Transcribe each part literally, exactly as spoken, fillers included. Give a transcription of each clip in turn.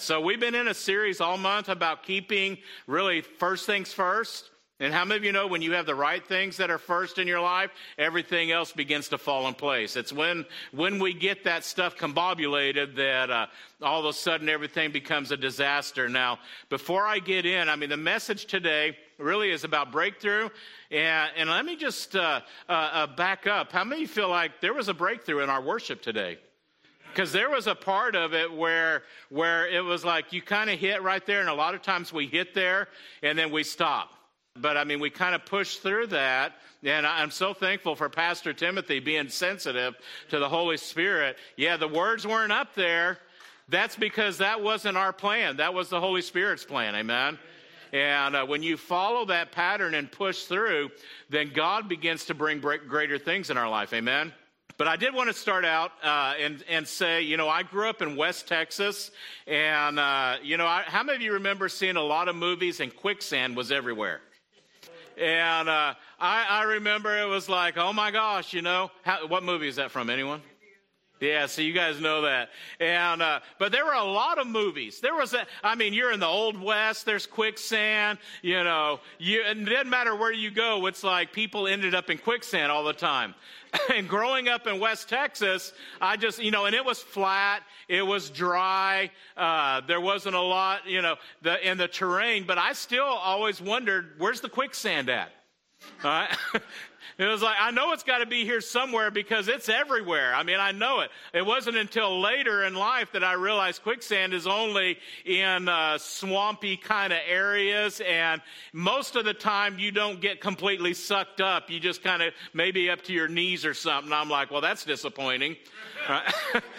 So we've been in a series all month about keeping really first things first. And how many of you know when you have the right things that are first in your life, everything else begins to fall in place? It's when when we get that stuff combobulated that uh, all of a sudden everything becomes a disaster. Now, before I get in, I mean, the message today really is about breakthrough. And, and let me just uh, uh, uh, back up. How many feel like there was a breakthrough in our worship today? Because there was a part of it where where it was like you kind of hit right there, and a lot of times we hit there and then we stop. But, I mean, we kind of pushed through that, and I'm so thankful for Pastor Timothy being sensitive to the Holy Spirit. Yeah, the words weren't up there. That's because that wasn't our plan. That was the Holy Spirit's plan, amen? And uh, when you follow that pattern and push through, then God begins to bring greater things in our life, amen? But I did want to start out uh, and, and say, you know, I grew up in West Texas, and, uh, you know, I, how many of you remember seeing a lot of movies and quicksand was everywhere? And uh, I, I remember it was like, oh, my gosh, you know. How, what movie is that from? Anyone? Yeah, so you guys know that. And uh, but there were a lot of movies. There was, a, I mean, you're in the Old West. There's quicksand. You know, you, it doesn't matter where you go. It's like people ended up in quicksand all the time. And growing up in West Texas, I just, you know, and it was flat. It was dry. Uh, there wasn't a lot, you know, the, in the terrain. But I still always wondered, where's the quicksand at? All right? It was like, I know it's got to be here somewhere because it's everywhere. I mean, I know it. It wasn't until later in life that I realized quicksand is only in uh, swampy kind of areas. And most of the time, you don't get completely sucked up. You just kind of maybe up to your knees or something. I'm like, well, that's disappointing. Right?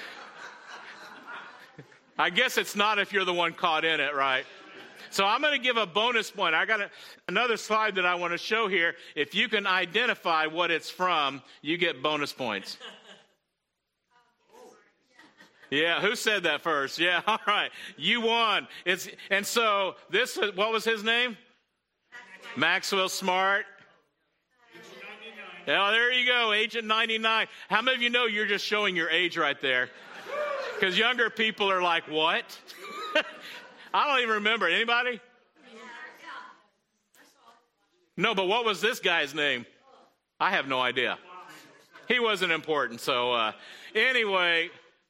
I guess it's not if you're the one caught in it, right? So I'm going to give a bonus point. I got a, another slide that I want to show here. If you can identify what it's from, you get bonus points. Yeah, who said that first? Yeah, all right. You won. It's and so this, what was his name? Maxwell Smart. Oh, there you go, Agent ninety-nine. How many of you know you're just showing your age right there? Because younger people are like, what? I don't even remember. Anybody? No, but what was this guy's name? I have no idea. He wasn't important. So uh, anyway,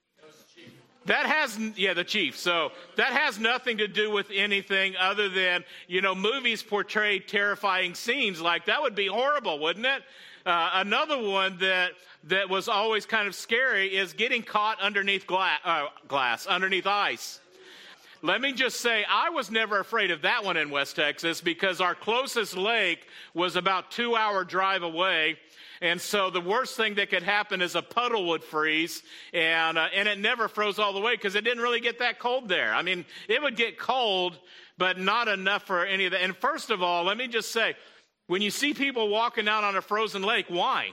that has, yeah, the chief. So that has nothing to do with anything other than, you know, movies portray terrifying scenes. Like that would be horrible, wouldn't it? Uh, another one that that was always kind of scary is getting caught underneath gla- uh, glass, underneath ice. Let me just say, I was never afraid of that one in West Texas because our closest lake was about two-hour drive away. And so the worst thing that could happen is a puddle would freeze, and uh, and it never froze all the way because it didn't really get that cold there. I mean, it would get cold, but not enough for any of that. And first of all, let me just say, when you see people walking out on a frozen lake, why?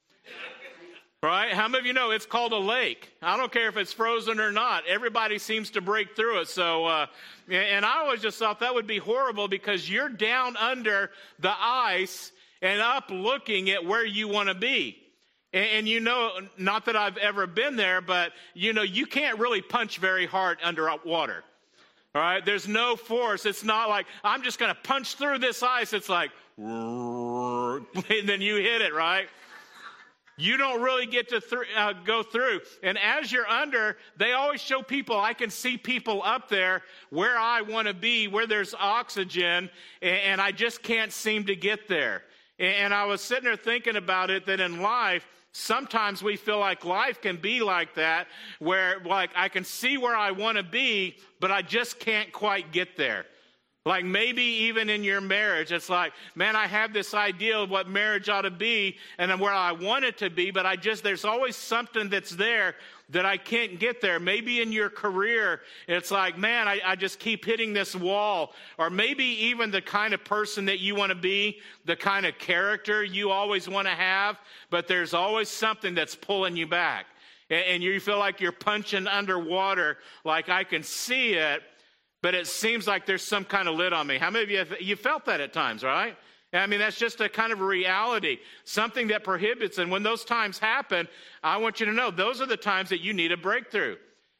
Right? How many of you know it's called a lake? I don't care if it's frozen or not. Everybody seems to break through it. So, uh, and I always just thought that would be horrible because you're down under the ice and up looking at where you want to be. And, and you know, not that I've ever been there, but you know, you can't really punch very hard under water. All right? There's no force. It's not like, I'm just going to punch through this ice. It's like, and then you hit it, right? You don't really get to th- uh, go through. And as you're under, they always show people, I can see people up there where I want to be, where there's oxygen, and, and I just can't seem to get there. And, and I was sitting there thinking about it, that in life, sometimes we feel like life can be like that, where like I can see where I want to be, but I just can't quite get there. Like maybe even in your marriage, it's like, man, I have this idea of what marriage ought to be and where I want it to be, but I just, there's always something that's there that I can't get there. Maybe in your career, it's like, man, I, I just keep hitting this wall. Or maybe even the kind of person that you want to be, the kind of character you always want to have, but there's always something that's pulling you back. And, and you feel like you're punching underwater, like I can see it, but it seems like there's some kind of lid on me. How many of you have you felt that at times, right? I mean, that's just a kind of reality, something that prohibits. And when those times happen, I want you to know those are the times that you need a breakthrough.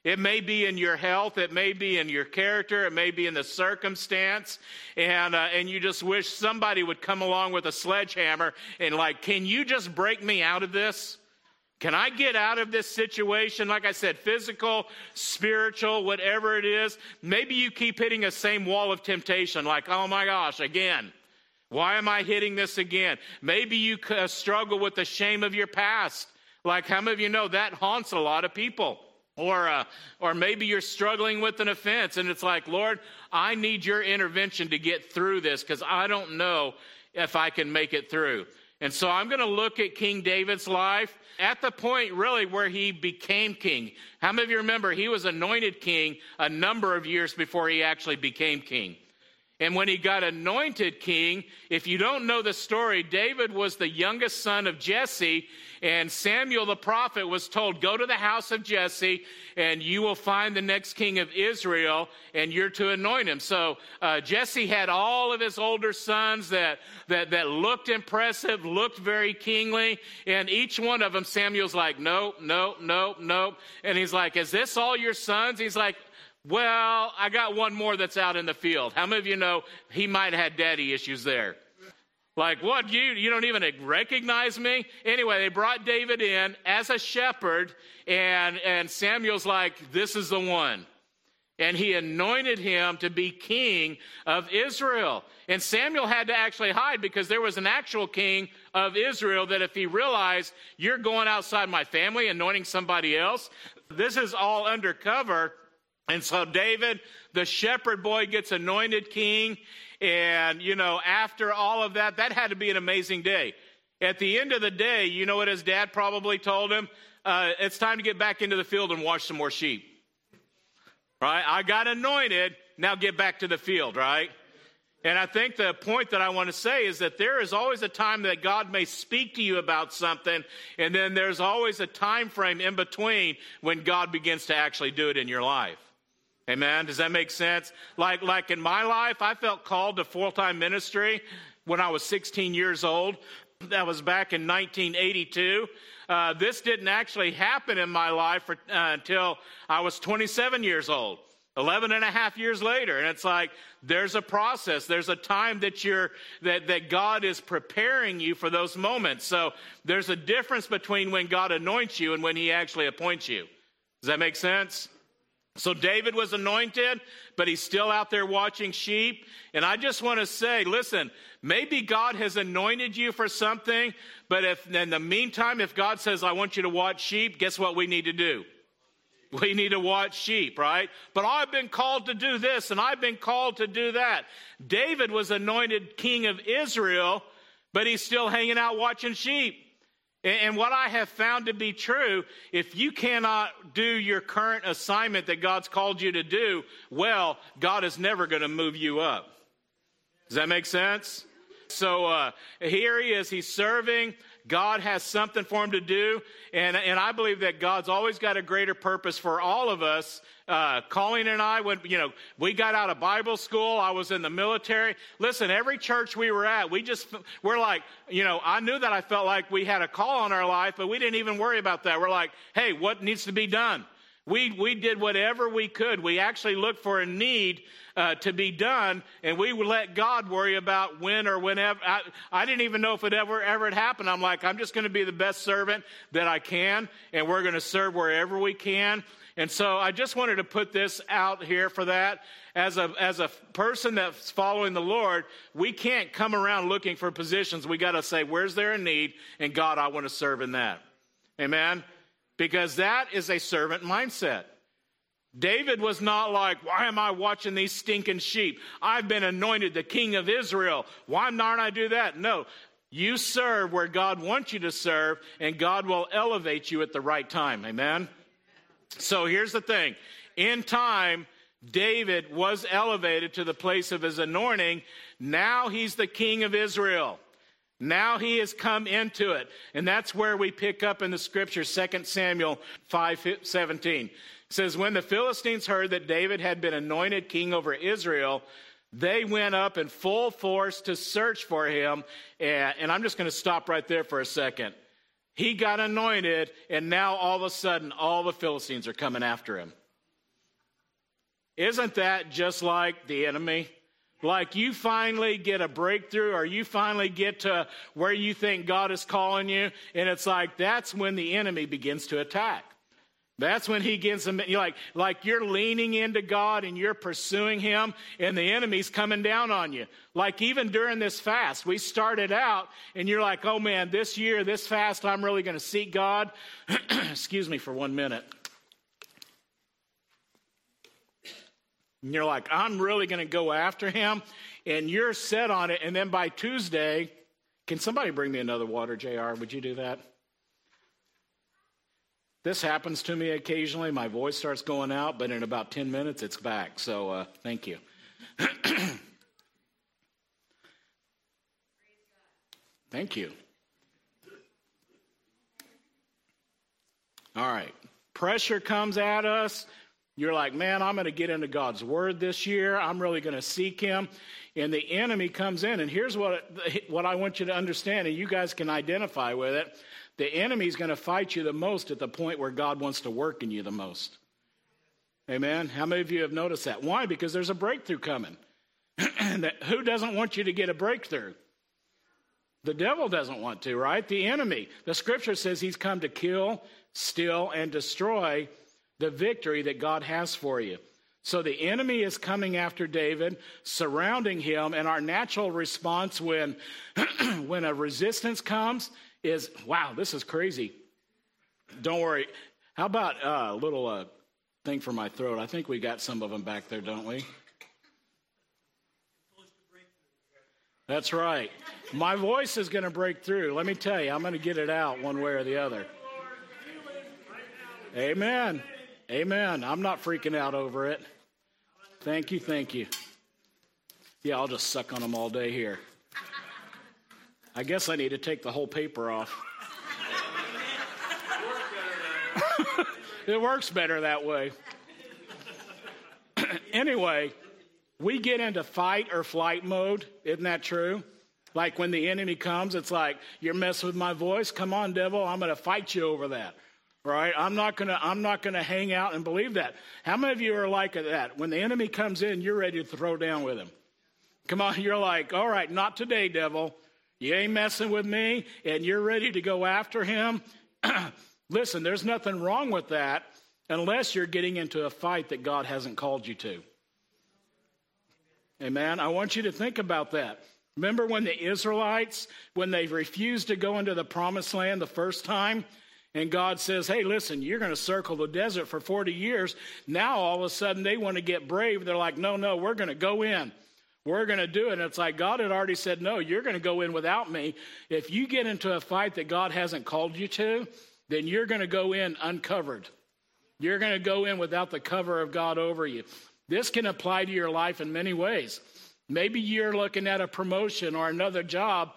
It may be in your health. It may be in your character. It may be in the circumstance. And uh, and you just wish somebody would come along with a sledgehammer and like, can you just break me out of this? Can I get out of this situation? Like I said, physical, spiritual, whatever it is. Maybe you keep hitting a same wall of temptation, like, oh my gosh, again. Why am I hitting this again? Maybe you uh, struggle with the shame of your past. Like how many of you know that haunts a lot of people? Or, uh, or maybe you're struggling with an offense, and it's like, Lord, I need your intervention to get through this because I don't know if I can make it through. And so I'm going to look at King David's life at the point really where he became king. How many of you remember he was anointed king a number of years before he actually became king? And when he got anointed king, if you don't know the story, David was the youngest son of Jesse, and Samuel the prophet was told, go to the house of Jesse, and you will find the next king of Israel, and you're to anoint him. So uh, Jesse had all of his older sons that, that, that looked impressive, looked very kingly, and each one of them, Samuel's like, nope, nope, nope, nope. And he's like, is this all your sons? He's like, well, I got one more that's out in the field. How many of you know he might have had daddy issues there? Like, what, you, you don't even recognize me? Anyway, they brought David in as a shepherd, and, and Samuel's like, this is the one. And he anointed him to be king of Israel. And Samuel had to actually hide because there was an actual king of Israel that if he realized, you're going outside my family, anointing somebody else, this is all undercover. And so David, the shepherd boy, gets anointed king. And, you know, after all of that, that had to be an amazing day. At the end of the day, you know what his dad probably told him? Uh, it's time to get back into the field and wash some more sheep. Right? I got anointed. Now get back to the field, right? And I think the point that I want to say is that there is always a time that God may speak to you about something, and then there's always a time frame in between when God begins to actually do it in your life. Amen. Does that make sense? Like, like in my life, I felt called to full-time ministry when I was sixteen years old. That was back in nineteen eighty-two. Uh, this didn't actually happen in my life for, uh, until I was twenty-seven years old, eleven and a half years later. And it's like, there's a process. There's a time that you're, that, that God is preparing you for those moments. So there's a difference between when God anoints you and when he actually appoints you. Does that make sense? So David was anointed, but he's still out there watching sheep. And I just want to say, listen, maybe God has anointed you for something, but if in the meantime, if God says, I want you to watch sheep, guess what we need to do? We need to watch sheep, right? But I've been called to do this, and I've been called to do that. David was anointed king of Israel, but he's still hanging out watching sheep. And what I have found to be true, if you cannot do your current assignment that God's called you to do, well, God is never going to move you up. Does that make sense? So uh, here he is, he's serving. God has something for him to do. And, and I believe that God's always got a greater purpose for all of us. Uh, Colleen and I, when, you know, we got out of Bible school, I was in the military. Listen, every church we were at, we just, we're like, you know, I knew that I felt like we had a call on our life, but we didn't even worry about that. We're like, hey, what needs to be done? We we did whatever we could. We actually looked for a need uh, to be done, and we would let God worry about when or whenever. I, I didn't even know if it ever ever had happened. I'm like, I'm just going to be the best servant that I can, and we're going to serve wherever we can. And so I just wanted to put this out here for that. As a as a person that's following the Lord, we can't come around looking for positions. We got to say, where's there a need? And God, I want to serve in that. Amen. Because that is a servant mindset. David was not like, why am I watching these stinking sheep? I've been anointed the king of Israel. Why not I do that? No, you serve where God wants you to serve, and God will elevate you at the right time. Amen? So here's the thing. In time, David was elevated to the place of his anointing. Now he's the king of Israel. Now he has come into it. And that's where we pick up in the scripture, Second Samuel five seventeen. It says, when the Philistines heard that David had been anointed king over Israel, they went up in full force to search for him. And, and I'm just going to stop right there for a second. He got anointed, and now all of a sudden, all the Philistines are coming after him. Isn't that just like the enemy? Like you finally get a breakthrough, or you finally get to where you think God is calling you, and it's like that's when the enemy begins to attack. That's when he gets them, you're like, like you're leaning into God and you're pursuing him, and the enemy's coming down on you. Like even during this fast, we started out and you're like, oh man, this year, this fast, I'm really going to seek God. Excuse me for one minute. And you're like, I'm really going to go after him, and you're set on it. And then by Tuesday, can somebody bring me another water, J R? Would you do that? This happens to me occasionally. My voice starts going out, but in about ten minutes, it's back. So uh, thank you. Thank you. All right. Pressure comes at us. You're like, man, I'm going to get into God's word this year. I'm really going to seek him. And the enemy comes in. And here's what, what I want you to understand, and you guys can identify with it. The enemy's going to fight you the most at the point where God wants to work in you the most. Amen? How many of you have noticed that? Why? Because there's a breakthrough coming. And who doesn't want you to get a breakthrough? The devil doesn't want to, right? The enemy. The scripture says he's come to kill, steal, and destroy the victory that God has for you. So the enemy is coming after David, surrounding him, and our natural response when, when a resistance comes is, wow, this is crazy. Don't worry. How about uh, a little uh, thing for my throat? I think we got some of them back there, don't we? That's right. My voice is going to break through. Let me tell you, I'm going to get it out one way or the other. Amen. Amen. I'm not freaking out over it. Thank you, thank you. Yeah, I'll just suck on them all day here. I guess I need to take the whole paper off. It works better that way. Anyway, we get into fight or flight mode. Isn't that true? Like when the enemy comes, it's like, you're messing with my voice? Come on, devil, I'm going to fight you over that. Right? I'm not going to I'm not going to hang out and believe that. How many of you are like that? When the enemy comes in, you're ready to throw down with him. Come on, you're like, all right, not today, devil. You ain't messing with me, and you're ready to go after him. Listen, there's nothing wrong with that unless you're getting into a fight that God hasn't called you to. Amen? I want you to think about that. Remember when the Israelites, when they refused to go into the promised land the first time, and God says, hey, listen, you're going to circle the desert for forty years. Now, all of a sudden, they want to get brave. They're like, no, no, we're going to go in. We're going to do it. And it's like God had already said, no, you're going to go in without me. If you get into a fight that God hasn't called you to, then you're going to go in uncovered. You're going to go in without the cover of God over you. This can apply to your life in many ways. Maybe you're looking at a promotion or another job,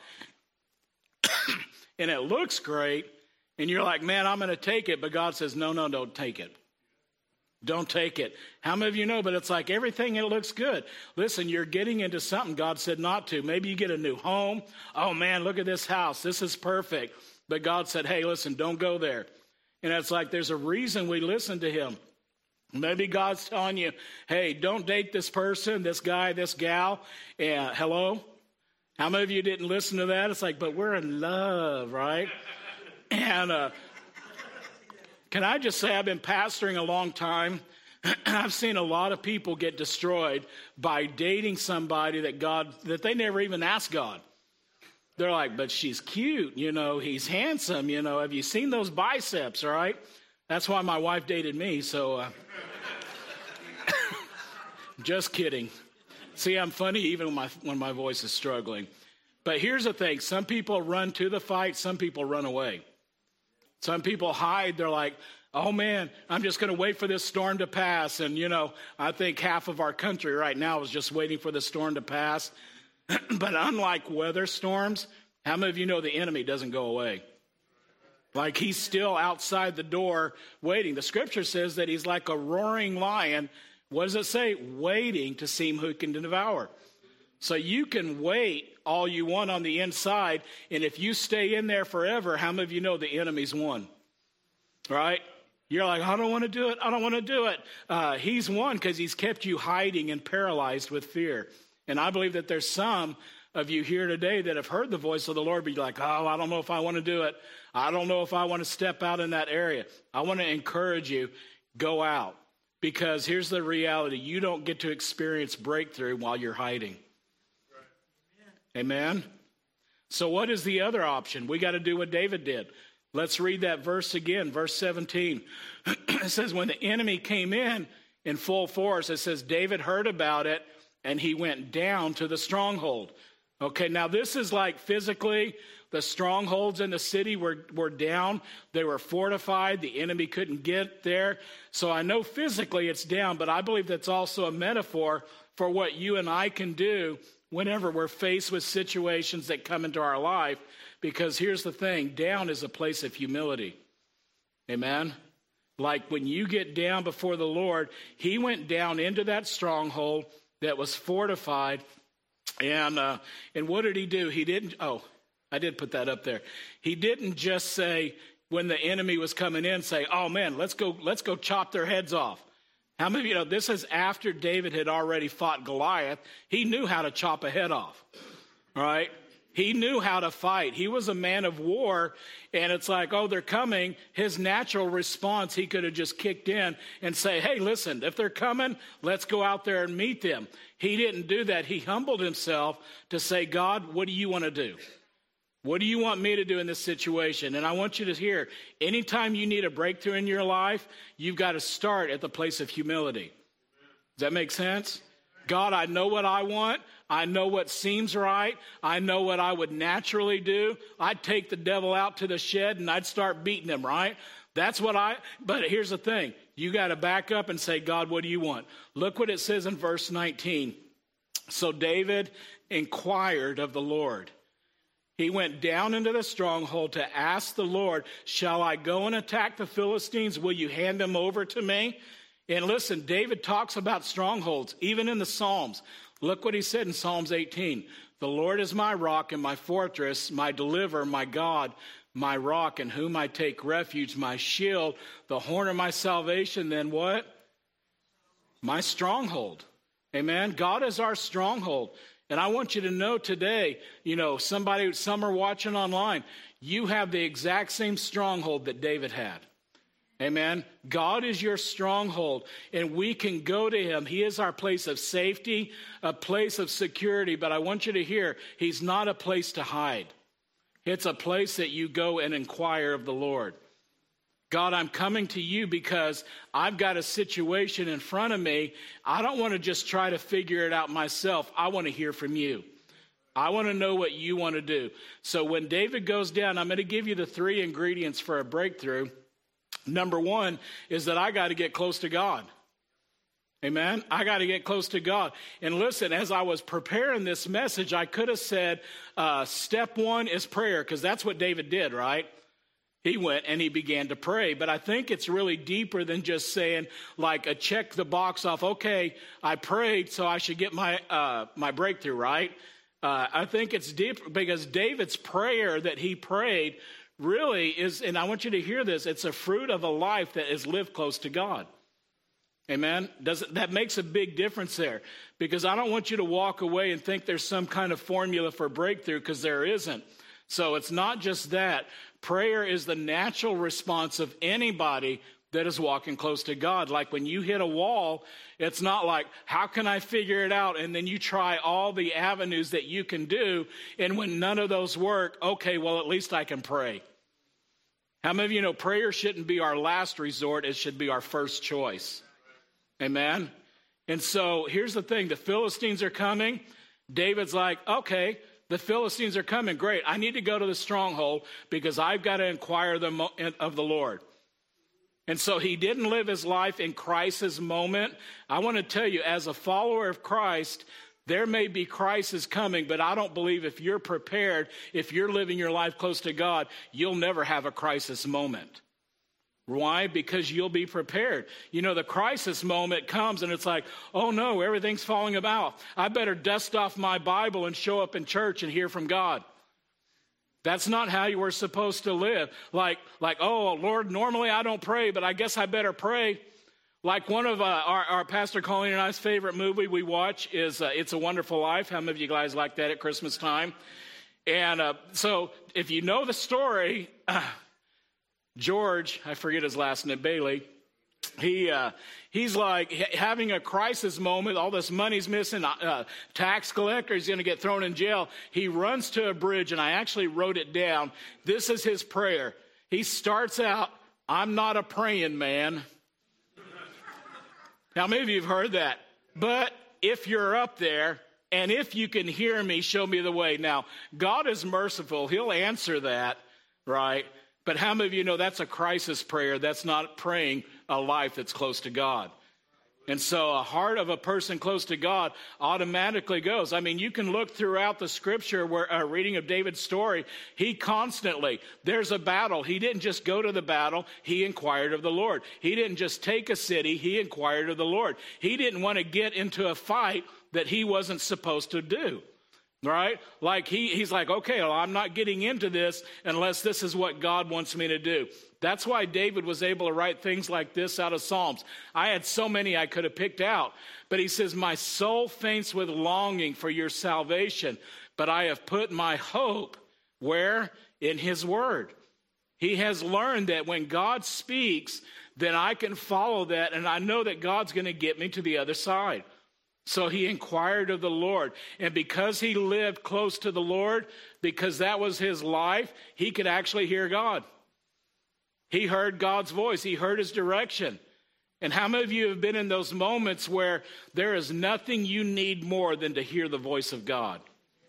and it looks great. And you're like, man, I'm going to take it. But God says, no, no, don't take it. Don't take it. How many of you know? But it's like everything, it looks good. Listen, you're getting into something God said not to. Maybe you get a new home. Oh, man, look at this house. This is perfect. But God said, hey, listen, don't go there. And it's like there's a reason we listen to him. Maybe God's telling you, hey, don't date this person, this guy, this gal. And hello? How many of you didn't listen to that? It's like, but we're in love, right? And uh, can I just say I've been pastoring a long time. I've seen a lot of people get destroyed by dating somebody that God, that they never even asked God. They're like, but she's cute, you know, he's handsome, you know, have you seen those biceps, right? That's why my wife dated me, so uh, just kidding. See, I'm funny even when my, when my voice is struggling. But here's the thing, some people run to the fight, some people run away. Some people hide. They're like, oh, man, I'm just going to wait for this storm to pass. And, you know, I think half of our country right now is just waiting for the storm to pass. But unlike weather storms, how many of you know the enemy doesn't go away? Like he's still outside the door waiting. The scripture says that he's like a roaring lion. What does it say? Waiting to see who can devour. So you can wait all you want on the inside, and if you stay in there forever, how many of you know the enemy's won? Right? You're like, I don't want to do it. I don't want to do it. Uh, he's won because he's kept you hiding and paralyzed with fear. And I believe that there's some of you here today that have heard the voice of the Lord, but you're like, oh, I don't know if I want to do it. I don't know if I want to step out in that area. I want to encourage you, go out. Because here's the reality. You don't get to experience breakthrough while you're hiding. Right. Amen? So what is the other option? We got to do what David did. Let's read that verse again, verse seventeen. It says, when the enemy came in in full force, it says David heard about it and he went down to the stronghold. Okay, now this is like physically, the strongholds in the city were, were down. They were fortified. The enemy couldn't get there. So I know physically it's down, but I believe that's also a metaphor for what you and I can do whenever we're faced with situations that come into our life. Because here's the thing, down is a place of humility. Amen? Like when you get down before the Lord, he went down into that stronghold that was fortified. And uh, and what did he do? He didn't, oh, I did put that up there. He didn't just say, when the enemy was coming in, say, oh man, let's go, let's go chop their heads off. How many of you know this is after David had already fought Goliath? He knew how to chop a head off. All right? He knew how to fight. He was a man of war, and it's like, oh, they're coming. His natural response, he could have just kicked in and say, hey, listen, if they're coming, let's go out there and meet them. He didn't do that. He humbled himself to say, God, what do you want to do? What do you want me to do in this situation? And I want you to hear, anytime you need a breakthrough in your life, you've got to start at the place of humility. Does that make sense? God, I know what I want. I know what seems right. I know what I would naturally do. I'd take the devil out to the shed and I'd start beating him, right? That's what I, but here's the thing. You got to back up and say, God, what do you want? Look what it says in verse nineteen. So David inquired of the Lord. He went down into the stronghold to ask the Lord, shall I go and attack the Philistines? Will you hand them over to me? And listen, David talks about strongholds, even in the Psalms. Look what he said in Psalms eighteen. The Lord is my rock and my fortress, my deliverer, my God, my rock in whom I take refuge, my shield, the horn of my salvation. Then what? My stronghold. Amen. God is our stronghold. And I want you to know today, you know, somebody, some are watching online, you have the exact same stronghold that David had. Amen. God is your stronghold, and we can go to him. He is our place of safety, a place of security. But I want you to hear, he's not a place to hide. It's a place that you go and inquire of the Lord. God, I'm coming to you because I've got a situation in front of me. I don't want to just try to figure it out myself. I want to hear from you. I want to know what you want to do. So when David goes down, I'm going to give you the three ingredients for a breakthrough. Number one is that I got to get close to God. Amen. I got to get close to God. And listen, as I was preparing this message, I could have said, uh, step one is prayer, because that's what David did, right? He went and he began to pray. But I think it's really deeper than just saying, like, a check the box off. Okay, I prayed, so I should get my uh, my breakthrough, right? Uh, I think it's deep because David's prayer that he prayed really is, and I want you to hear this, it's a fruit of a life that is lived close to God. Amen? Does it, that makes a big difference there, because I don't want you to walk away and think there's some kind of formula for breakthrough, because there isn't. So it's not just that. Prayer is the natural response of anybody that is walking close to God. Like when you hit a wall, it's not like, how can I figure it out? And then you try all the avenues that you can do. And when none of those work, okay, well, at least I can pray. How many of you know prayer shouldn't be our last resort? It should be our first choice. Amen? And so here's the thing. The Philistines are coming. David's like, okay, the Philistines are coming. Great. I need to go to the stronghold because I've got to inquire of the Lord. And so he didn't live his life in crisis moment. I want to tell you, as a follower of Christ, there may be crisis coming, but I don't believe if you're prepared, if you're living your life close to God, you'll never have a crisis moment. Why? Because you'll be prepared. You know, the crisis moment comes and it's like, oh no, everything's falling about. I better dust off my Bible and show up in church and hear from God. That's not how you were supposed to live. Like, like, oh, Lord, normally I don't pray, but I guess I better pray. Like one of uh, our, our Pastor Colleen and I's favorite movie we watch is uh, It's a Wonderful Life. How many of you guys like that at Christmas time? And uh, so if you know the story, uh, George, I forget his last name, Bailey, he uh, he's like having a crisis moment. All this money's missing. Uh, tax collector is going to get thrown in jail. He runs to a bridge, and I actually wrote it down. This is his prayer. He starts out, I'm not a praying man. Now, maybe you've heard that. But if you're up there, and if you can hear me, show me the way. Now, God is merciful. He'll answer that, right? But how many of you know that's a crisis prayer? That's not praying a life that's close to God. And so a heart of a person close to God automatically goes. I mean, you can look throughout the scripture where a reading of David's story, he constantly, there's a battle. He didn't just go to the battle. He inquired of the Lord. He didn't just take a city. He inquired of the Lord. He didn't want to get into a fight that he wasn't supposed to do. Right? Like he, he's like, okay, well, I'm not getting into this unless this is what God wants me to do. That's why David was able to write things like this out of Psalms. I had so many I could have picked out. But he says, my soul faints with longing for your salvation, but I have put my hope where? In his word. He has learned that when God speaks, then I can follow that, and I know that God's going to get me to the other side. So he inquired of the Lord. And because he lived close to the Lord, because that was his life, he could actually hear God. He heard God's voice. He heard his direction. And how many of you have been in those moments where there is nothing you need more than to hear the voice of God?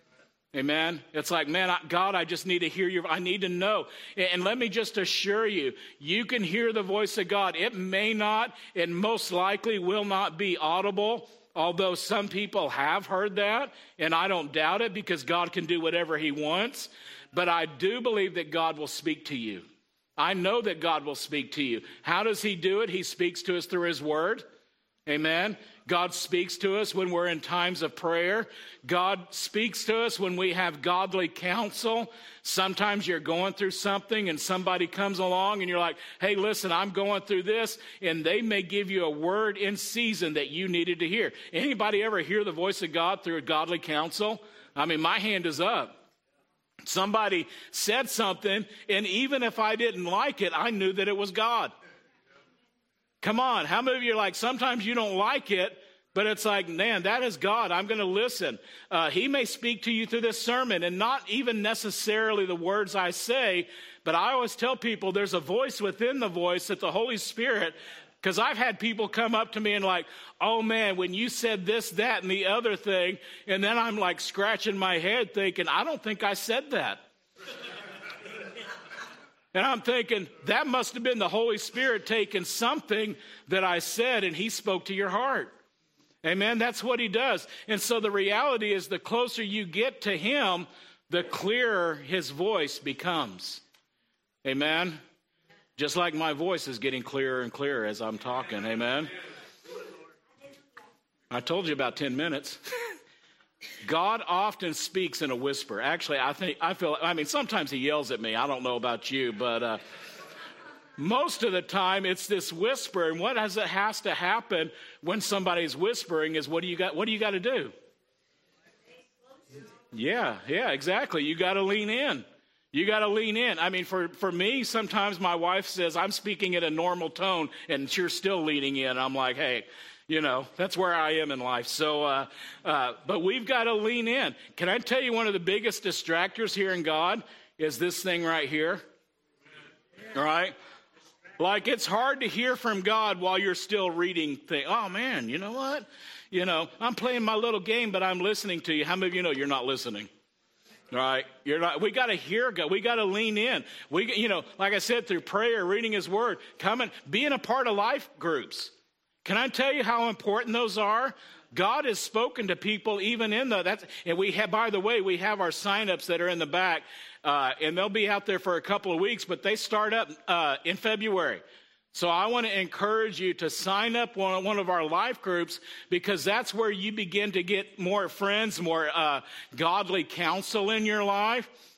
Amen. It's like, man, God, I just need to hear your, I need to know. And let me just assure you, you can hear the voice of God. It may not, and most likely will not be audible. Although some people have heard that, and I don't doubt it because God can do whatever he wants. But I do believe that God will speak to you. I know that God will speak to you. How does he do it? He speaks to us through his word. Amen. God speaks to us when we're in times of prayer. God speaks to us when we have godly counsel. Sometimes you're going through something and somebody comes along and you're like, hey, listen, I'm going through this. And they may give you a word in season that you needed to hear. Anybody ever hear the voice of God through a godly counsel? I mean, my hand is up. Somebody said something, and even if I didn't like it, I knew that it was God. Come on, how many of you are like, sometimes you don't like it, but it's like, man, that is God. I'm going to listen. Uh, he may speak to you through this sermon, and not even necessarily the words I say, but I always tell people there's a voice within the voice that the Holy Spirit, because I've had people come up to me and like, oh man, when you said this, that, and the other thing, and then I'm like scratching my head thinking, I don't think I said that. And I'm thinking, that must have been the Holy Spirit taking something that I said, and he spoke to your heart. Amen? That's what he does. And so the reality is the closer you get to him, the clearer his voice becomes. Amen? Just like my voice is getting clearer and clearer as I'm talking. Amen? I told you about ten minutes. God often speaks in a whisper. Actually, I think, I feel, I mean, sometimes he yells at me. I don't know about you, but uh, most of the time it's this whisper. And what has, it has to happen when somebody's whispering is, what do you got, what do you got to do? Yeah, yeah, exactly. You got to lean in. You got to lean in. I mean, for, for me, sometimes my wife says, I'm speaking at a normal tone, and you're still leaning in. I'm like, hey, you know, that's where I am in life. So, uh, uh, but we've got to lean in. Can I tell you one of the biggest distractors here in God is this thing right here? All right? Like, it's hard to hear from God while you're still reading things. Oh, man, you know what? You know, I'm playing my little game, but I'm listening to you. How many of you know you're not listening? All right, you're not. We got to hear God. We got to lean in. We, you know, like I said, through prayer, reading His Word, coming, being a part of life groups. Can I tell you how important those are? God has spoken to people even in the, that's, and we have, by the way, we have our sign-ups that are in the back, uh, and they'll be out there for a couple of weeks, but they start up uh, in February. So I want to encourage you to sign up on one of our life groups, because that's where you begin to get more friends, more uh, godly counsel in your life.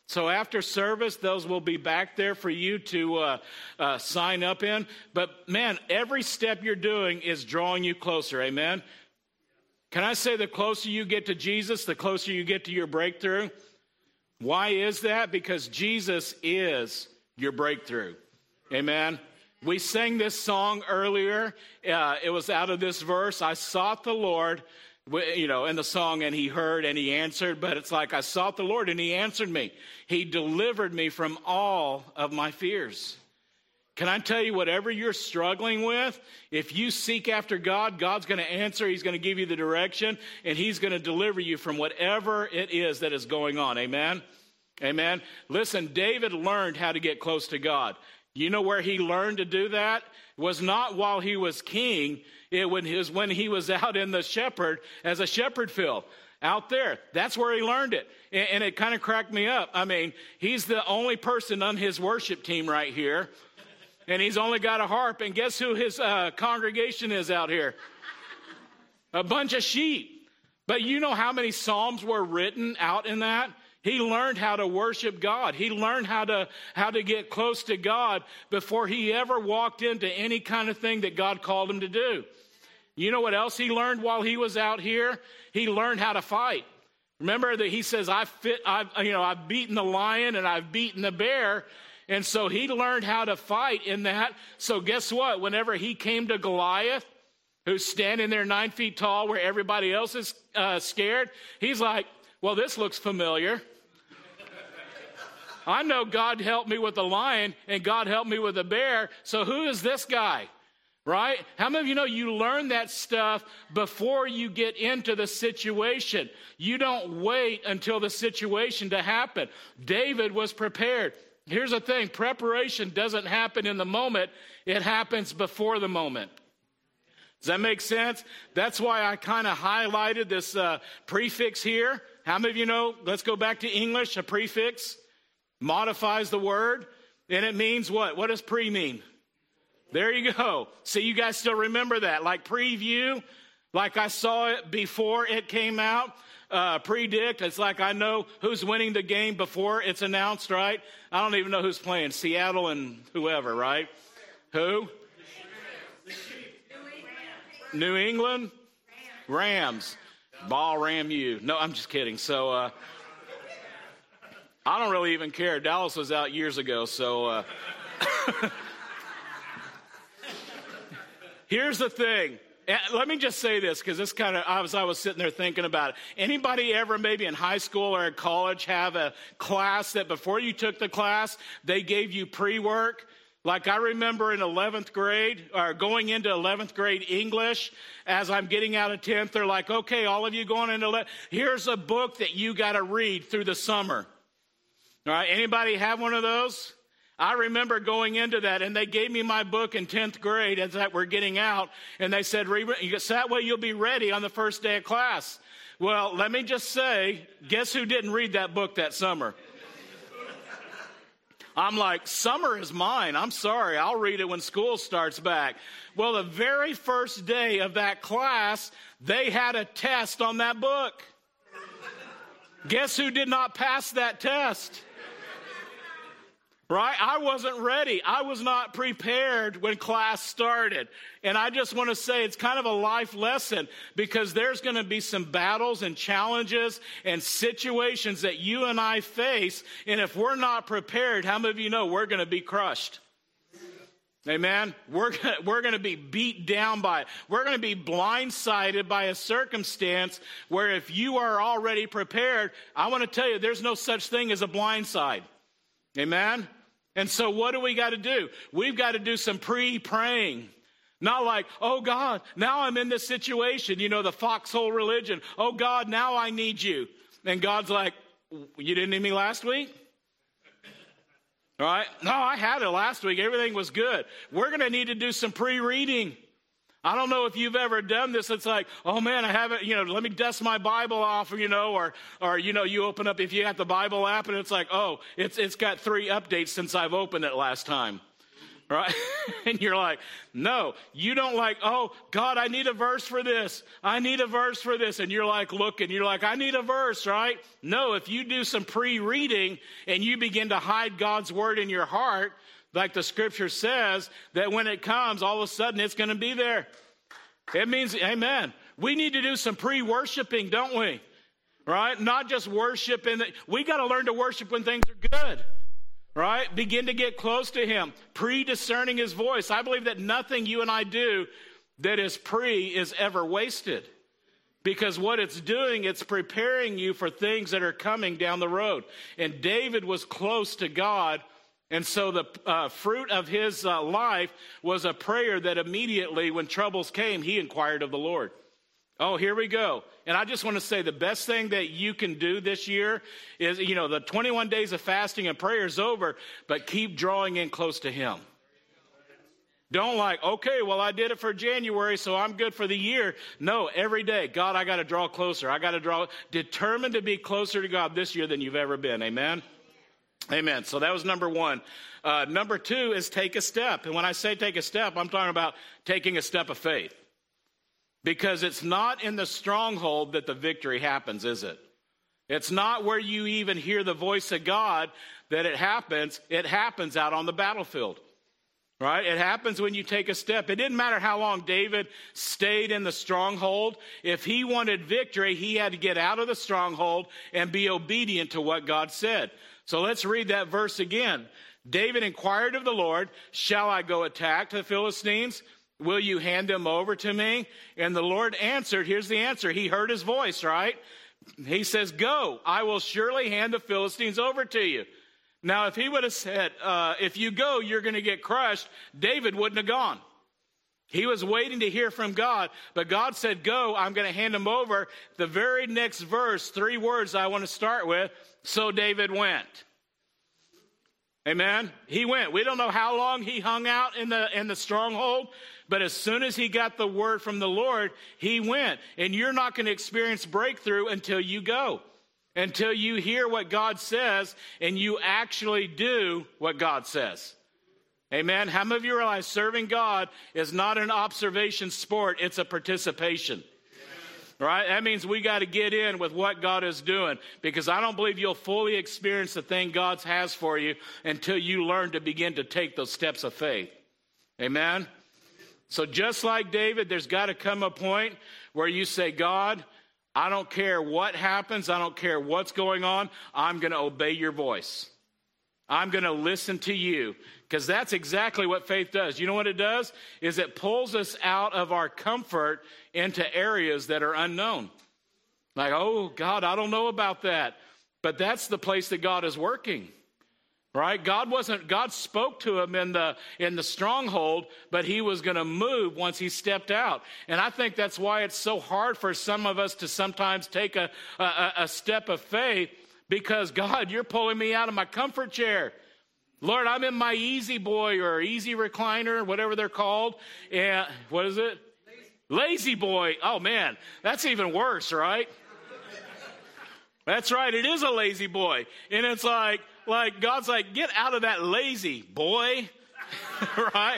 So after service, those will be back there for you to uh, uh, sign up in. But man, every step you're doing is drawing you closer. Amen. Can I say the closer you get to Jesus, the closer you get to your breakthrough? Why is that? Because Jesus is your breakthrough. Amen. We sang this song earlier. Uh, it was out of this verse. I sought the Lord, you know, in the song, and he heard and he answered. But it's like I sought the Lord and he answered me. He delivered me from all of my fears. Can I tell you, whatever you're struggling with, if you seek after God, God's going to answer. He's going to give you the direction, and he's going to deliver you from whatever it is that is going on. Amen? Amen? Listen, David learned how to get close to God. You know where he learned to do that? It was not while he was king. It was when he was out in the shepherd, as a shepherd field. Out there. That's where he learned it. And, and it kind of cracked me up. I mean, he's the only person on his worship team right here. And he's only got a harp. And guess who his uh, congregation is out here? A bunch of sheep. But you know how many psalms were written out in that? He learned how to worship God. He learned how to, how to get close to God before he ever walked into any kind of thing that God called him to do. You know what else he learned while he was out here? He learned how to fight. Remember that he says, I've fit, I've, you know, I've beaten the lion and I've beaten the bear. And so he learned how to fight in that. So guess what? Whenever he came to Goliath, who's standing there nine feet tall where everybody else is uh, scared, he's like, well, this looks familiar. I know God helped me with the lion and God helped me with the bear. So who is this guy? Right? How many of you know you learn that stuff before you get into the situation? You don't wait until the situation to happen. David was prepared. Here's the thing. Preparation doesn't happen in the moment. It happens before the moment. Does that make sense? That's why I kind of highlighted this uh, prefix here. How many of you know, let's go back to English, a prefix modifies the word. And it means what? What does pre mean? There you go. See, you guys still remember that. Like preview, like I saw it before it came out. Uh, predict, it's like I know who's winning the game before it's announced, right? I don't even know who's playing. Seattle and whoever, right? Who? New England? Rams. Ball ram you. No, I'm just kidding. So, uh, I don't really even care. Dallas was out years ago, so... Uh, Here's the thing. Let me just say this, because this kind of, as I was sitting there thinking about it. Anybody ever maybe in high school or at college have a class that before you took the class, they gave you pre-work? Like I remember in eleventh grade, or going into eleventh grade English, as I'm getting out of tenth, they're like, okay, all of you going into eleventh, here's a book that you got to read through the summer. All right, anybody have one of those? I remember going into that, and they gave me my book in tenth grade as that we're getting out, and they said, that way you'll be ready on the first day of class. Well, let me just say, guess who didn't read that book that summer? I'm like, summer is mine. I'm sorry. I'll read it when school starts back. Well, the very first day of that class, they had a test on that book. Guess who did not pass that test? Right? I wasn't ready. I was not prepared when class started. And I just want to say it's kind of a life lesson, because there's going to be some battles and challenges and situations that you and I face. And if we're not prepared, how many of you know we're going to be crushed? Amen. We're gonna, we're going to be beat down by it. We're going to be blindsided by a circumstance where if you are already prepared, I want to tell you there's no such thing as a blind side. Amen? And so what do we got to do? We've got to do some pre-praying. Not like, oh God, now I'm in this situation. You know, the foxhole religion. Oh God, now I need you. And God's like, you didn't need me last week? All right? No, I had it last week. Everything was good. We're going to need to do some pre-reading. I don't know if you've ever done this. It's like, oh man, I haven't, you know, let me dust my Bible off, you know, or, or, you know, you open up, if you got the Bible app and it's like, oh, it's, it's got three updates since I've opened it last time. right? And you're like, no, you don't like, oh, God, I need a verse for this. I need a verse for this. And you're like looking, you're like, I need a verse, right? No, if you do some pre-reading and you begin to hide God's word in your heart, like the scripture says, that when it comes, all of a sudden it's going to be there. It means, amen. We need to do some pre-worshiping, don't we? Right? Not just worship. In the, we got to learn to worship when things are good. Right? Begin to get close to him. Pre-discerning his voice. I believe that nothing you and I do that is pre is ever wasted. Because what it's doing, it's preparing you for things that are coming down the road. And David was close to God. And so the uh, fruit of his uh, life was a prayer that immediately when troubles came, he inquired of the Lord. Oh, here we go. And I just want to say the best thing that you can do this year is, you know, the twenty-one days of fasting and prayer is over, but keep drawing in close to him. Don't like, okay, well, I did it for January, so I'm good for the year. No, every day, God, I got to draw closer. I got to draw, determined to be closer to God this year than you've ever been. Amen? Amen. So that was number one. Uh, number two is take a step. And when I say take a step, I'm talking about taking a step of faith. Because it's not in the stronghold that the victory happens, is it? It's not where you even hear the voice of God that it happens. It happens out on the battlefield, right? It happens when you take a step. It didn't matter how long David stayed in the stronghold. If he wanted victory, he had to get out of the stronghold and be obedient to what God said. So let's read that verse again. David inquired of the Lord, shall I go attack the Philistines? Will you hand them over to me? And the Lord answered, here's the answer. He heard his voice, right? He says, go, I will surely hand the Philistines over to you. Now, if he would have said, uh, if you go, you're going to get crushed, David wouldn't have gone. He was waiting to hear from God, but God said, go, I'm going to hand them over. The very next verse, three words I want to start with, so David went. Amen. He went. We don't know how long he hung out in the in the stronghold, but as soon as he got the word from the Lord, he went. And you're not going to experience breakthrough until you go, until you hear what God says and you actually do what God says. Amen. How many of you realize serving God is not an observation sport, it's a participation? Right? That means we got to get in with what God is doing, because I don't believe you'll fully experience the thing God has for you until you learn to begin to take those steps of faith. Amen? So just like David, there's got to come a point where you say, God, I don't care what happens. I don't care what's going on. I'm going to obey your voice. I'm going to listen to you, because that's exactly what faith does. You know what it does? Is it pulls us out of our comfort into areas that are unknown. Like, oh, God, I don't know about that. But that's the place that God is working, right? God wasn't, God spoke to him in the, in the stronghold, but he was going to move once he stepped out. And I think that's why it's so hard for some of us to sometimes take a, a, a step of faith, because, God, you're pulling me out of my comfort chair. Lord, I'm in my easy boy or easy recliner, whatever they're called. And what is it? Lazy boy. Oh, man, that's even worse, right? That's right. It is a lazy boy. And it's like, like God's like, get out of that lazy boy, right?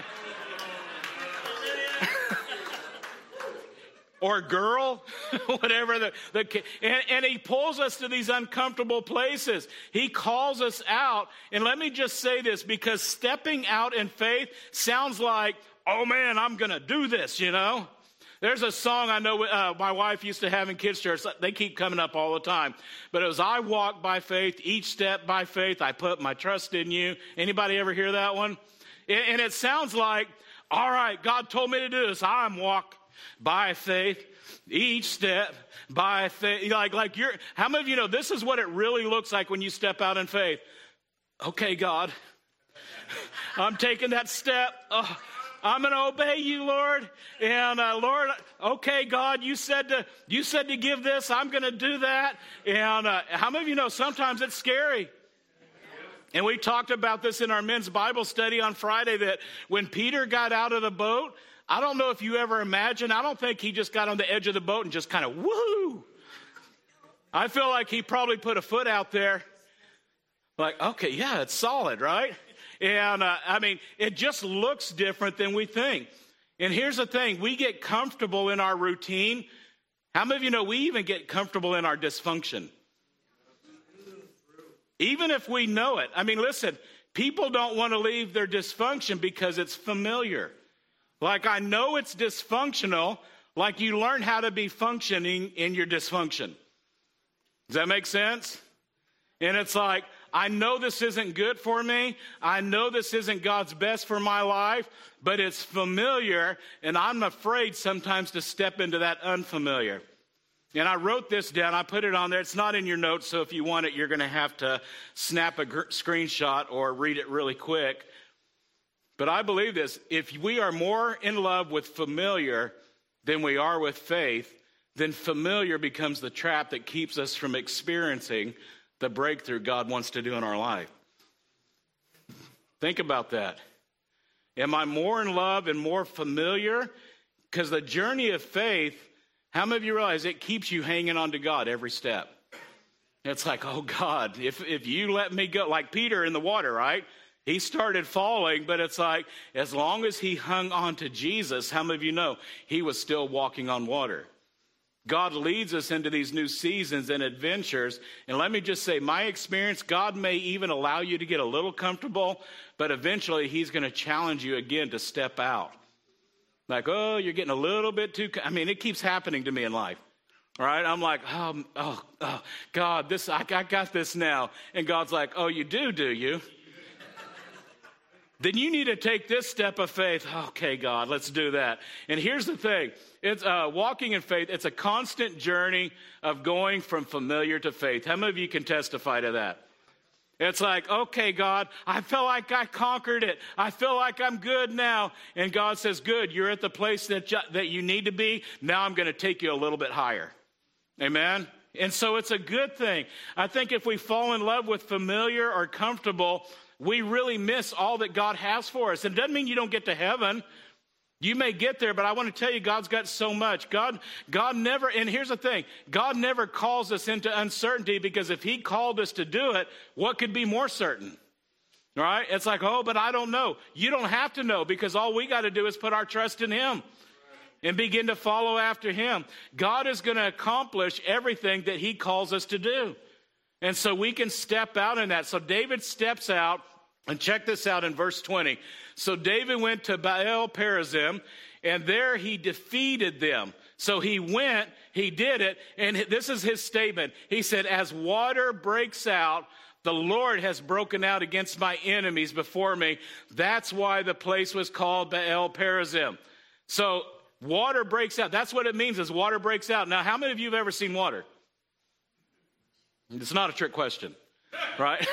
Or girl, whatever. The, the and, and he pulls us to these uncomfortable places. He calls us out. And let me just say this, because stepping out in faith sounds like, oh, man, I'm going to do this, you know. There's a song I know uh, my wife used to have in kids' church. They keep coming up all the time. But it was, I walk by faith, each step by faith. I put my trust in you. Anybody ever hear that one? And, and it sounds like, all right, God told me to do this. I'm walk by faith, each step by faith. Like, like you're, how many of you know this is what it really looks like when you step out in faith? Okay, God, I'm taking that step. Oh, I'm going to obey you, Lord. And uh, Lord, okay, God, you said to you said to give this. I'm going to do that. And uh, how many of you know sometimes it's scary? And we talked about this in our men's Bible study on Friday, that when Peter got out of the boat, I don't know if you ever imagined, I don't think he just got on the edge of the boat and just kind of woo. I feel like he probably put a foot out there. Like, okay, yeah, it's solid, right? And uh, I mean, it just looks different than we think. And here's the thing, we get comfortable in our routine. How many of you know we even get comfortable in our dysfunction? Even if we know it. I mean, listen, people don't want to leave their dysfunction because it's familiar. Like, I know it's dysfunctional, like you learn how to be functioning in your dysfunction. Does that make sense? And it's like, I know this isn't good for me. I know this isn't God's best for my life, but it's familiar, and I'm afraid sometimes to step into that unfamiliar. And I wrote this down. I put it on there. It's not in your notes, so if you want it, you're going to have to snap a gr- screenshot or read it really quick. But I believe this. If we are more in love with familiar than we are with faith, then familiar becomes the trap that keeps us from experiencing the breakthrough God wants to do in our life. Think about that. Am I more in love and more familiar? Because the journey of faith, how many of you realize it keeps you hanging on to God every step? It's like, oh God, if, if you let me go, like Peter in the water, right? He started falling, but it's like, as long as he hung on to Jesus, how many of you know he was still walking on water? God leads us into these new seasons and adventures. And let me just say, my experience, God may even allow you to get a little comfortable, but eventually he's going to challenge you again to step out. Like, oh, you're getting a little bit too, I mean, it keeps happening to me in life. All right, I'm like, oh, oh, oh God, this I, I got this now. And God's like, oh, you do, do you? Then you need to take this step of faith. Okay, God, let's do that. And here's the thing. It's uh, walking in faith. It's a constant journey of going from familiar to faith. How many of you can testify to that? It's like, okay, God, I feel like I conquered it. I feel like I'm good now. And God says, good, you're at the place that you, that you need to be. Now I'm going to take you a little bit higher. Amen? And so it's a good thing. I think if we fall in love with familiar or comfortable, we really miss all that God has for us. And it doesn't mean you don't get to heaven. You may get there, but I want to tell you, God's got so much. God, God never, and here's the thing, God never calls us into uncertainty, because if he called us to do it, what could be more certain? All right? It's like, oh, but I don't know. You don't have to know, because all we got to do is put our trust in him and begin to follow after him. God is going to accomplish everything that he calls us to do. And so we can step out in that. So David steps out, and check this out in verse twenty. So David went to Baal Perazim, and there he defeated them. So he went, he did it, and this is his statement. He said, as water breaks out, the Lord has broken out against my enemies before me. That's why the place was called Baal Perazim. So water breaks out. That's what it means, is water breaks out. Now, how many of you have ever seen water? It's not a trick question, right?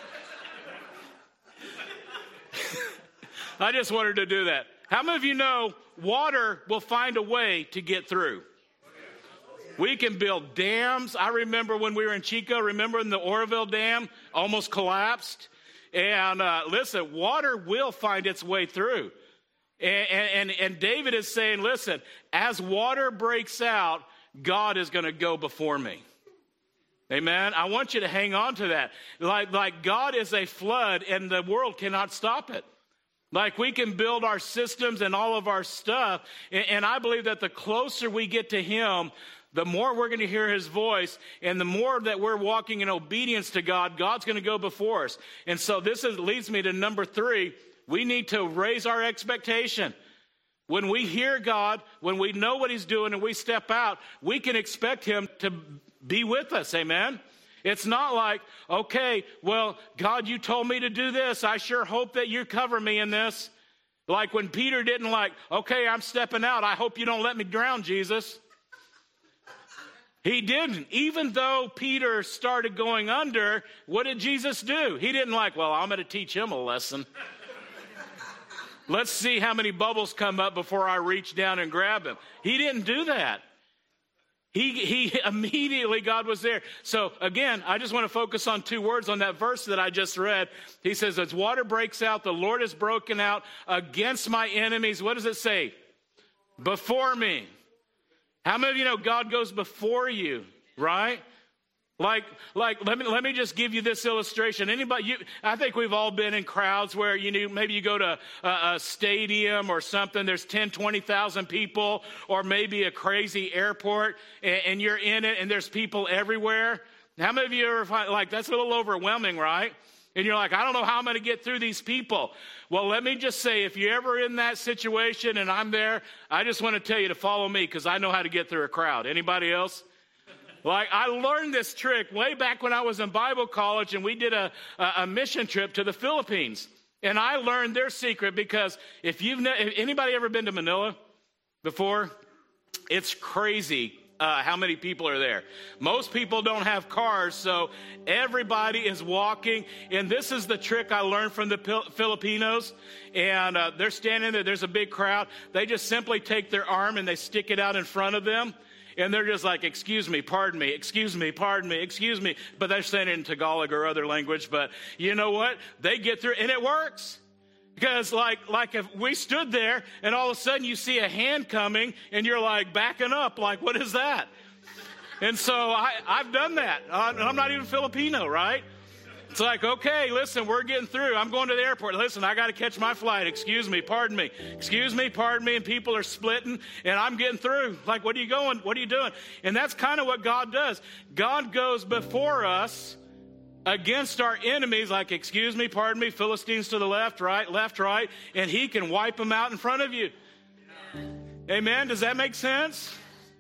I just wanted to do that. How many of you know water will find a way to get through? We can build dams. I remember when we were in Chico, remember when the Oroville Dam almost collapsed? And uh, listen, water will find its way through. And, and, and David is saying, listen, as water breaks out, God is going to go before me. Amen. I want you to hang on to that. Like, like God is a flood, and the world cannot stop it. Like, we can build our systems and all of our stuff. And, and I believe that the closer we get to him, the more we're going to hear his voice, and the more that we're walking in obedience to God, God's going to go before us. And so this is, leads me to number three. We need to raise our expectation. When we hear God, when we know what he's doing and we step out, we can expect him to be with us. Amen. It's not like, okay, well, God, you told me to do this. I sure hope that you cover me in this. Like when Peter didn't like, okay, I'm stepping out. I hope you don't let me drown, Jesus. He didn't. Even though Peter started going under, what did Jesus do? He didn't like, well, I'm going to teach him a lesson. Let's see how many bubbles come up before I reach down and grab him. He didn't do that. He, he immediately, God was there. So again, I just want to focus on two words on that verse that I just read. He says, as water breaks out, the Lord has broken out against my enemies. What does it say? Before me. How many of you know God goes before you, right? Like, like, let me, let me just give you this illustration. Anybody, you, I think we've all been in crowds where, you know, maybe you go to a, a stadium or something, there's ten, twenty thousand people, or maybe a crazy airport, and, and you're in it and there's people everywhere. How many of you ever find, like, that's a little overwhelming, right? And you're like, I don't know how I'm going to get through these people. Well, let me just say, if you're ever in that situation and I'm there, I just want to tell you to follow me because I know how to get through a crowd. Anybody else? Like, I learned this trick way back when I was in Bible college, and we did a, a, a mission trip to the Philippines. And I learned their secret because if you've ne- if anybody ever been to Manila before, it's crazy uh, how many people are there. Most people don't have cars, so everybody is walking. And this is the trick I learned from the Pil- Filipinos. And uh, they're standing there. There's a big crowd. They just simply take their arm and they stick it out in front of them. And they're just like, excuse me, pardon me, excuse me, pardon me, excuse me. But they're saying it in Tagalog or other language. But you know what? They get through, and it works. Because like, like if we stood there, and all of a sudden you see a hand coming, and you're like backing up, like, what is that? And so I, I've done that. I'm not even Filipino, right? It's like, okay, listen, we're getting through. I'm going to the airport. Listen, I got to catch my flight. Excuse me, pardon me. Excuse me, pardon me. And people are splitting, and I'm getting through. Like, what are you going? What are you doing? And that's kind of what God does. God goes before us against our enemies, like, excuse me, pardon me, Philistines to the left, right, left, right, and he can wipe them out in front of you. Amen? Does that make sense?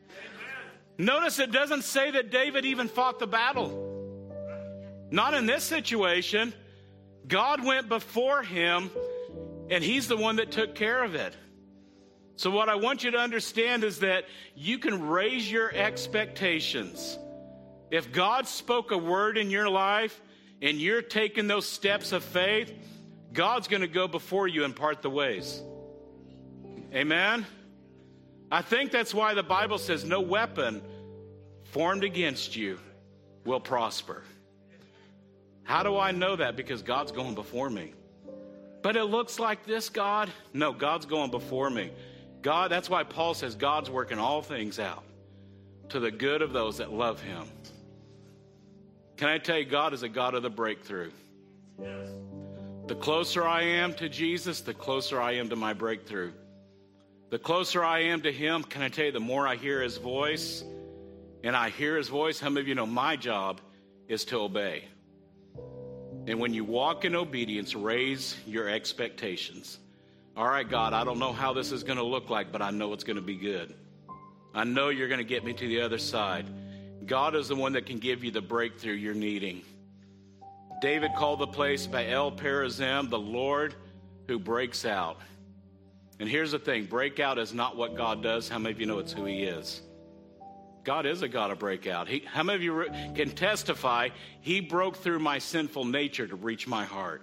Notice it doesn't say that David even fought the battle. Not in this situation. God went before him, and he's the one that took care of it. So what I want you to understand is that you can raise your expectations. If God spoke a word in your life and you're taking those steps of faith, God's going to go before you and part the ways. Amen? I think that's why the Bible says no weapon formed against you will prosper. How do I know that? Because God's going before me. But it looks like this, God? No, God's going before me. God, that's why Paul says God's working all things out to the good of those that love him. Can I tell you, God is a God of the breakthrough. Yes. The closer I am to Jesus, the closer I am to my breakthrough. The closer I am to him, can I tell you, the more I hear his voice, and I hear his voice, how many of you know my job is to obey? And when you walk in obedience, raise your expectations. All right, God, I don't know how this is going to look like, but I know it's going to be good. I know you're going to get me to the other side. God is the one that can give you the breakthrough you're needing. David called the place Baal Perazim, the Lord who breaks out. And here's the thing, breakout is not what God does. How many of you know it's who he is? God is a God of breakout. He, how many of you re- can testify he broke through my sinful nature to reach my heart?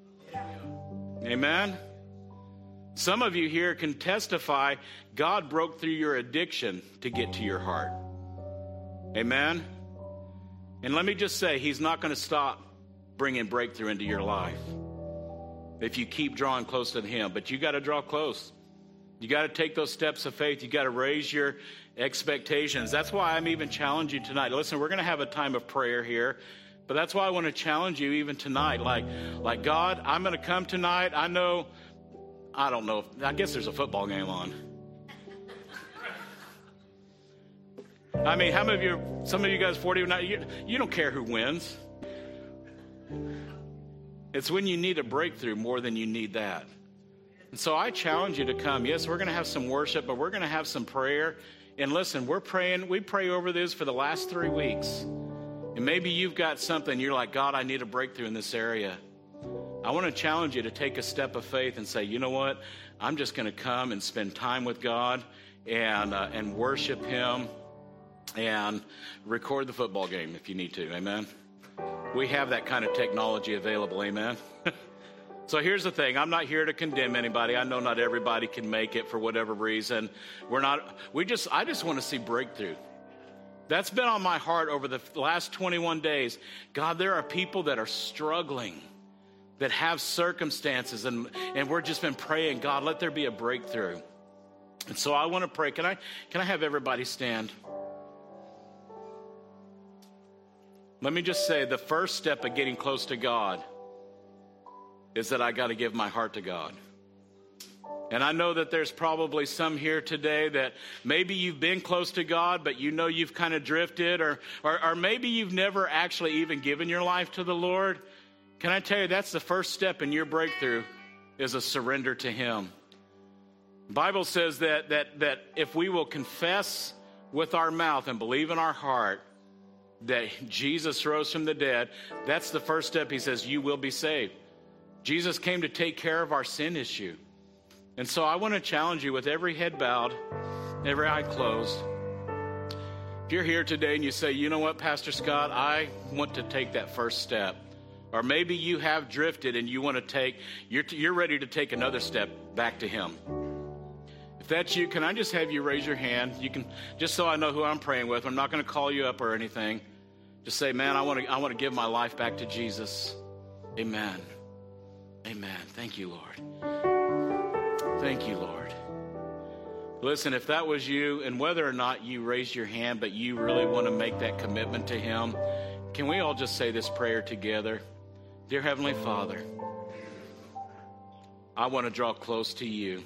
Amen? Some of you here can testify God broke through your addiction to get to your heart. Amen? And let me just say, he's not going to stop bringing breakthrough into your life if you keep drawing close to him. But you got to draw close. You got to take those steps of faith. You got to raise your expectations. That's why I'm even challenging you tonight. Listen, we're going to have a time of prayer here, but that's why I want to challenge you even tonight. Like, like God, I'm going to come tonight. I know, I don't know. If, I guess there's a football game on. I mean, how many of you, some of you guys forty, you, you don't care who wins. It's when you need a breakthrough more than you need that. And so I challenge you to come. Yes, we're going to have some worship, but we're going to have some prayer. And listen, we're praying, we pray over this for the last three weeks. And maybe you've got something, you're like, God, I need a breakthrough in this area. I want to challenge you to take a step of faith and say, you know what? I'm just going to come and spend time with God and uh, and worship him and record the football game if you need to. Amen? We have that kind of technology available. Amen? So here's the thing. I'm not here to condemn anybody. I know not everybody can make it for whatever reason. We're not, we just, I just want to see breakthrough. That's been on my heart over the last twenty-one days. God, there are people that are struggling, that have circumstances, and, and we're just been praying, God, let there be a breakthrough. And so I want to pray. Can I, can I have everybody stand? Let me just say, the first step of getting close to God is that I got to give my heart to God. And I know that there's probably some here today that maybe you've been close to God, but you know you've kind of drifted, or, or, or maybe you've never actually even given your life to the Lord. Can I tell you, that's the first step in your breakthrough, is a surrender to Him. The Bible says that, that, that if we will confess with our mouth and believe in our heart that Jesus rose from the dead, that's the first step. He says, you will be saved. Jesus came to take care of our sin issue. And so I want to challenge you with every head bowed, every eye closed. If you're here today and you say, you know what, Pastor Scott, I want to take that first step. Or maybe you have drifted and you want to take, you're, you're ready to take another step back to Him. If that's you, can I just have you raise your hand? You can, just so I know who I'm praying with. I'm not going to call you up or anything. Just say, man, I want to, I want to give my life back to Jesus. Amen. Amen. Thank you, Lord. Thank you, Lord. Listen, if that was you, and whether or not you raised your hand, but you really want to make that commitment to Him, can we all just say this prayer together? Dear Heavenly Father, I want to draw close to you.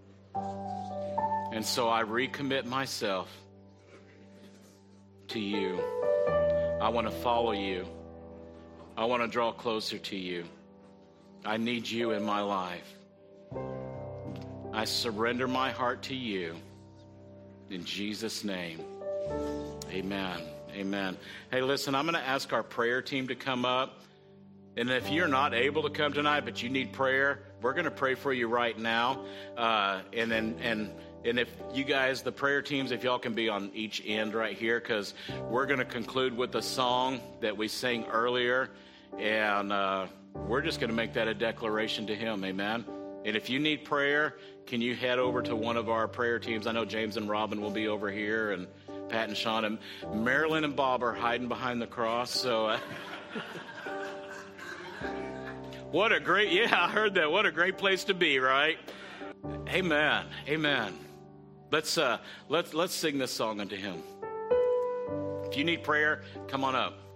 And so I recommit myself to you. I want to follow you. I want to draw closer to you. I need you in my life. I surrender my heart to you. In Jesus' name, amen. Amen. Hey, listen, I'm going to ask our prayer team to come up. And if you're not able to come tonight, but you need prayer, we're going to pray for you right now. Uh, and then, and and if you guys, the prayer teams, if y'all can be on each end right here, because we're going to conclude with the song that we sang earlier. And uh, we're just going to make that a declaration to Him. Amen. And if you need prayer, can you head over to one of our prayer teams? I know James and Robin will be over here, and Pat and Sean, and Marilyn and Bob are hiding behind the cross. So, uh, what a great, yeah, I heard that. What a great place to be, right? Amen. Amen. Let's uh, let's let's sing this song unto Him. If you need prayer, come on up.